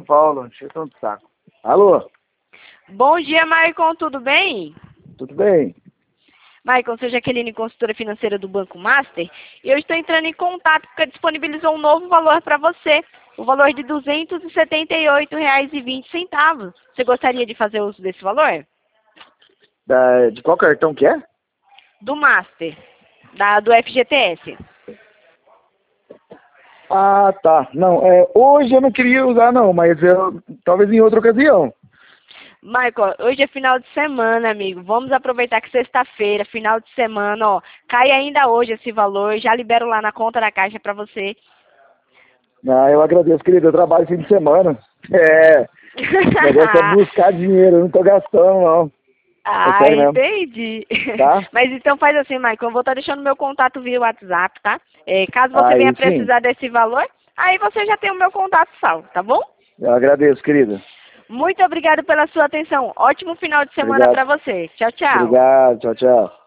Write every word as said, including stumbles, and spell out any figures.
São Paulo, encheção de saco. Alô? Bom dia, Maicon, tudo bem? Tudo bem? Maicon, sou Jaqueline, consultora financeira do Banco Master, e eu estou entrando em contato porque disponibilizou um novo valor para você, o valor de duzentos e setenta e oito reais e vinte centavos. Você gostaria de fazer uso desse valor? Da, de qual cartão que é? Do Master, da, do F G T S. Ah, tá. Não, é, hoje eu não queria usar não, mas eu, talvez em outra ocasião. Michael, hoje é final de semana, amigo. Vamos aproveitar que sexta-feira, final de semana, ó. Cai ainda hoje esse valor, já libero lá na conta da Caixa para você. Ah, eu agradeço, querido. Eu trabalho fim de semana. É, o negócio é buscar dinheiro, eu não tô gastando, não. Ah, É entendi. Tá? Mas então faz assim, Michael, eu vou estar deixando meu contato via WhatsApp, tá? É, caso você Aí venha sim, precisar desse valor, aí você já tem o meu contato salvo, tá bom? eu agradeço, querida. Muito obrigado pela sua atenção. Ótimo final de semana Obrigado. para você. Tchau, tchau. Obrigado, tchau, tchau.